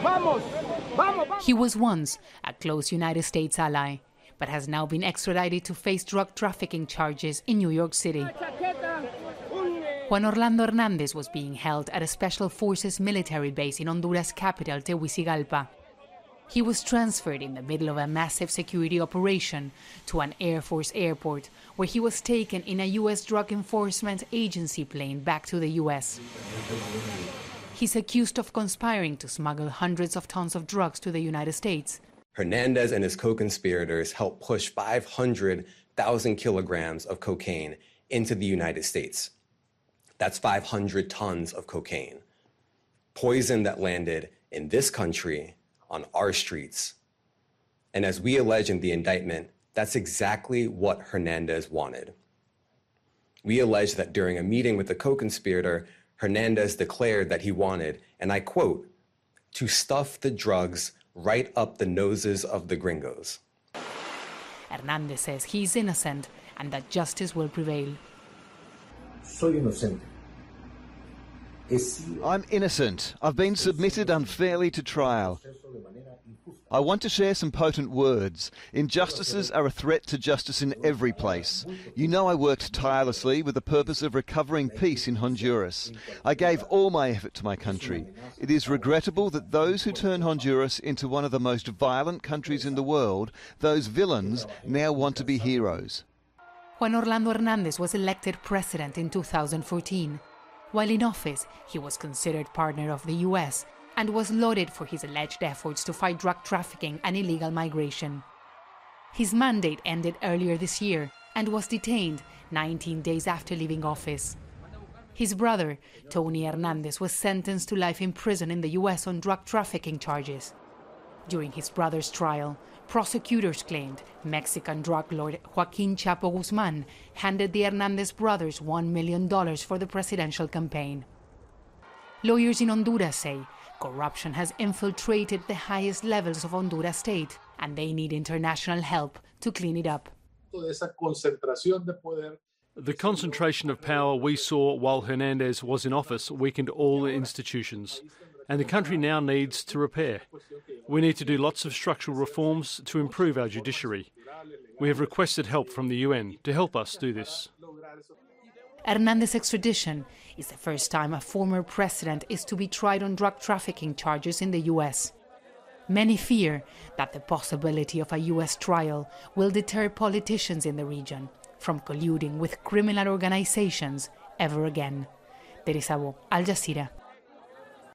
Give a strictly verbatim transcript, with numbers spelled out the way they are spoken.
He was once a close United States ally, but has now been extradited to face drug trafficking charges in New York City. Juan Orlando Hernández was being held at a Special Forces military base in Honduras' capital, Tegucigalpa. He was transferred in the middle of a massive security operation to an Air Force airport, where he was taken in a U S Drug Enforcement Agency plane back to the U S. He's accused of conspiring to smuggle hundreds of tons of drugs to the United States. Hernandez and his co-conspirators helped push five hundred thousand kilograms of cocaine into the United States. That's five hundred tons of cocaine. Poison that landed in this country on our streets. And as we allege in the indictment, that's exactly what Hernandez wanted. We allege that during a meeting with the co-conspirator, Hernandez declared that he wanted, and I quote, to stuff the drugs right up the noses of the gringos. Hernandez says he's innocent and that justice will prevail. Soy inocente. I'm innocent. I've been submitted unfairly to trial. I want to share some potent words. Injustices are a threat to justice in every place. You know I worked tirelessly with the purpose of recovering peace in Honduras. I gave all my effort to my country. It is regrettable that those who turn Honduras into one of the most violent countries in the world, those villains, now want to be heroes. Juan Orlando Hernández was elected president in two thousand fourteen. While in office, he was considered partner of the U S and was lauded for his alleged efforts to fight drug trafficking and illegal migration. His mandate ended earlier this year and was detained nineteen days after leaving office. His brother, Tony Hernandez, was sentenced to life in prison in the U S on drug trafficking charges. During his brother's trial, prosecutors claimed Mexican drug lord Joaquin Chapo Guzman handed the Hernandez brothers one million dollars for the presidential campaign. Lawyers in Honduras say corruption has infiltrated the highest levels of Honduras state, and they need international help to clean it up. The concentration of power we saw while Hernandez was in office weakened all institutions, and the country now needs to repair. We need to do lots of structural reforms to improve our judiciary. We have requested help from the U N to help us do this. Hernandez's extradition is the first time a former president is to be tried on drug trafficking charges in the U S. Many fear that the possibility of a U S trial will deter politicians in the region from colluding with criminal organizations ever again. Teresa Bo, Al Jazeera.